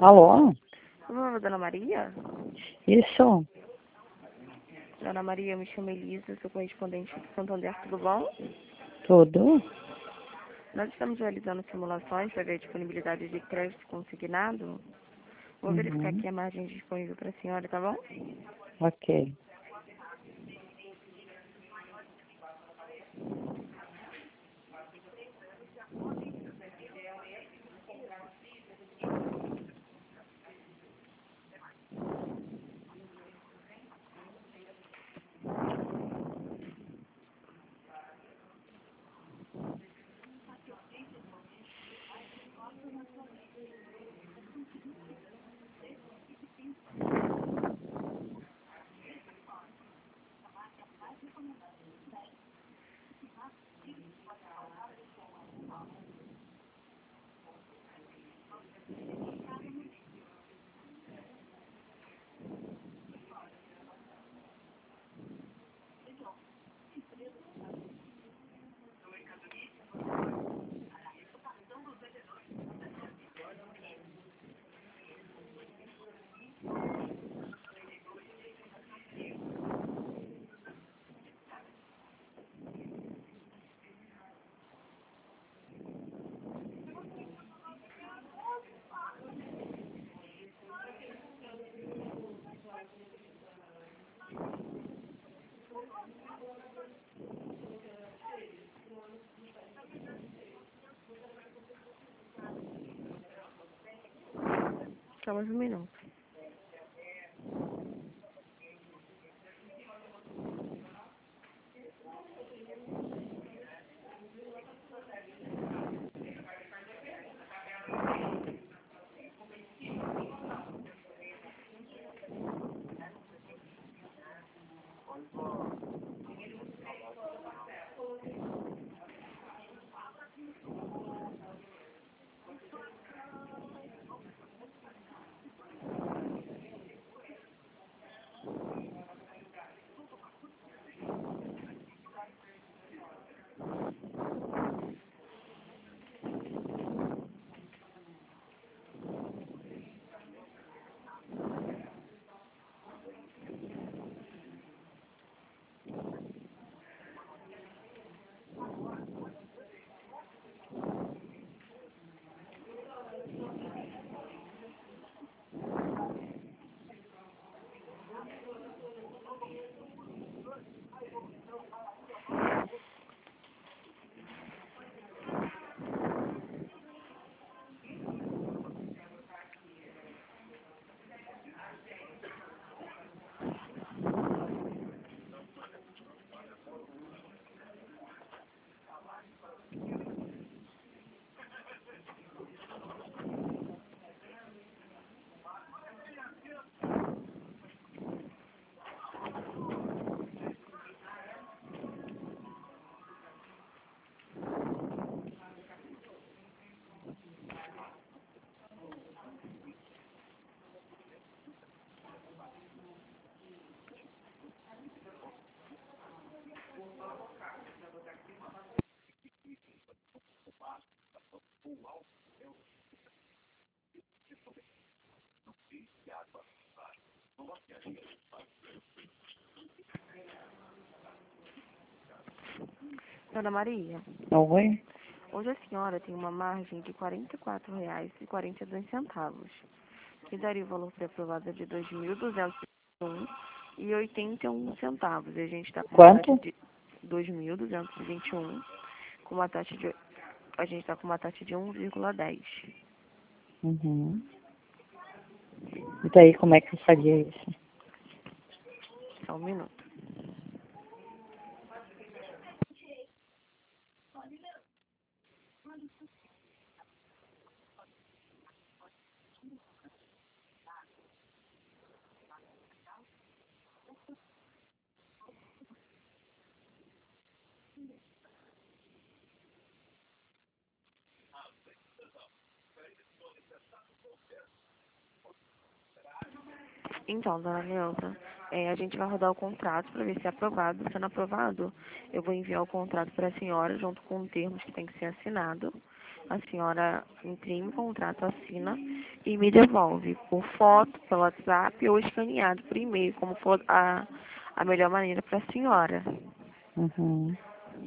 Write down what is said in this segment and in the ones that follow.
Alô? Alô, Dona Maria? Isso? Dona Maria, eu me chamo Elisa, sou correspondente do Santander, tudo bom? Tudo? Nós estamos realizando simulações para ver a disponibilidade de crédito consignado. Vou verificar Uhum. aqui a margem disponível para a senhora, tá bom? Ok. Só mais um minuto. Dona Maria, Oi? hoje a senhora tem uma margem de R$ 44,42, que daria o valor pré-aprovado de R$ 2.221,81. E a gente está com uma taxa Quanto? de 2.221, com uma taxa de a gente está com uma taxa de 1,10. Uhum. E daí, como é que eu faria isso? Só um minuto. Então, dona Neuza, a gente vai rodar o contrato para ver se é aprovado. Sendo aprovado, eu vou enviar o contrato para a senhora junto com termos que tem que ser assinado. A senhora imprime o contrato, assina e me devolve por foto, pelo WhatsApp ou escaneado por e-mail, como for a melhor maneira para a senhora. Uhum.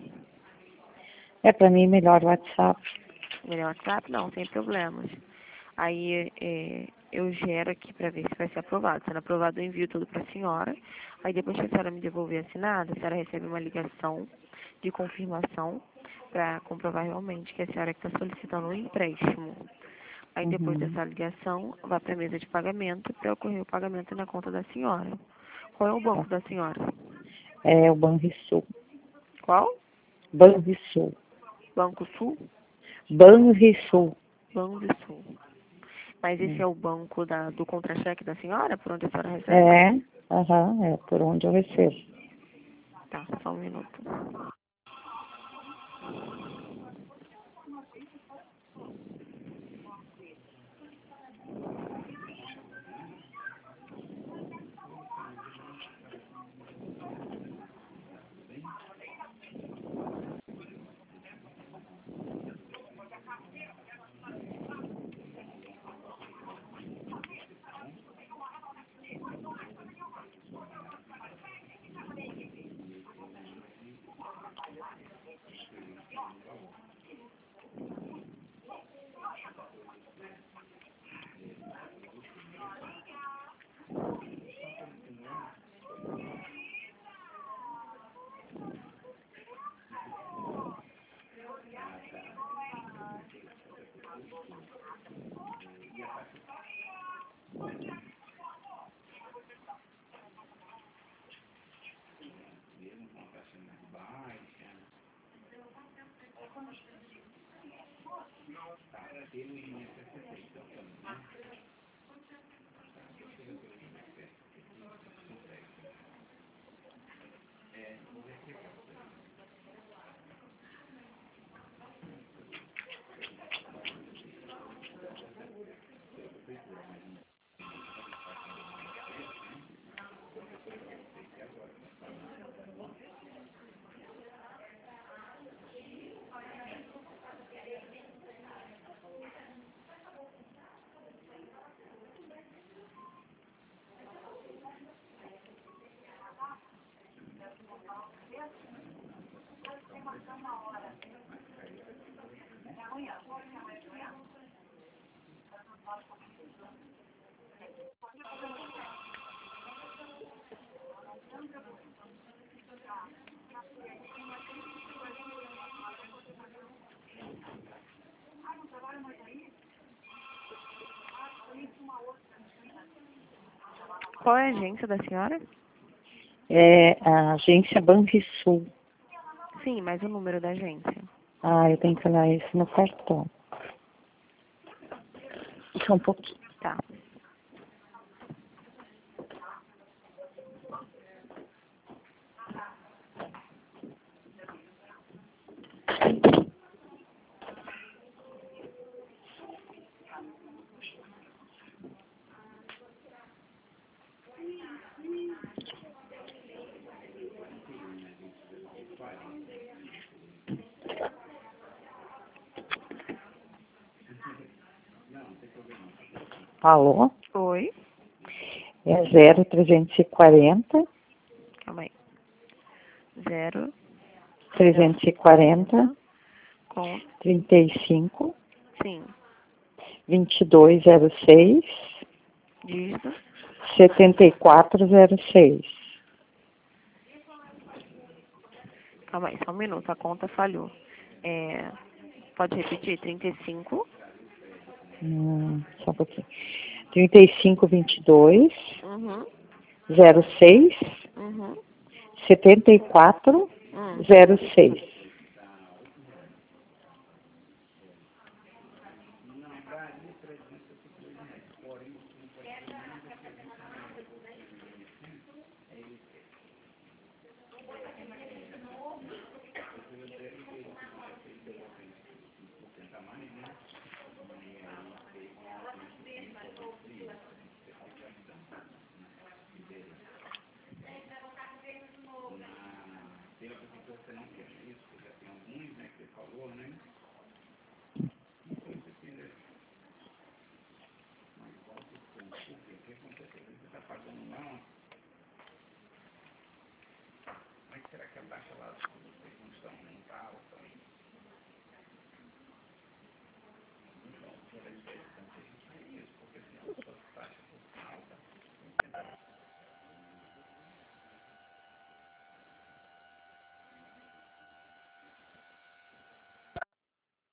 É, para mim melhor o WhatsApp. Melhor WhatsApp? Não, sem problemas. Aí eu gero aqui para ver se vai ser aprovado. Sendo aprovado, eu envio tudo para a senhora. Aí depois que a senhora me devolver assinado, a senhora recebe uma ligação de confirmação para comprovar realmente que a senhora está solicitando um empréstimo. Aí depois Uhum. dessa ligação, vai para a mesa de pagamento para ocorrer o pagamento na conta da senhora. Qual é o Tá. banco da senhora? É o Banrisul. Qual? Banrisul. Banco Sul? Banrisul. Banco do Sul. Mas esse é o banco do contra-cheque da senhora, por onde a senhora recebe? É, aham, é por onde eu recebo. Tá, só um minuto. Qual é a agência da senhora? É a agência Banrisul. Sim, mas o número da agência. Ah, eu tenho que olhar isso no cartão. Só um pouquinho. Tá. Alô? Oi? É 0340 Calma aí. 0, 340 com, 35 sim, 2206 dígito. 7406. Calma aí, só um minuto, a conta falhou. Pode repetir? 35? Só um pouquinho. 3522 Uhum. 06 Uhum. 74 Hum. 06.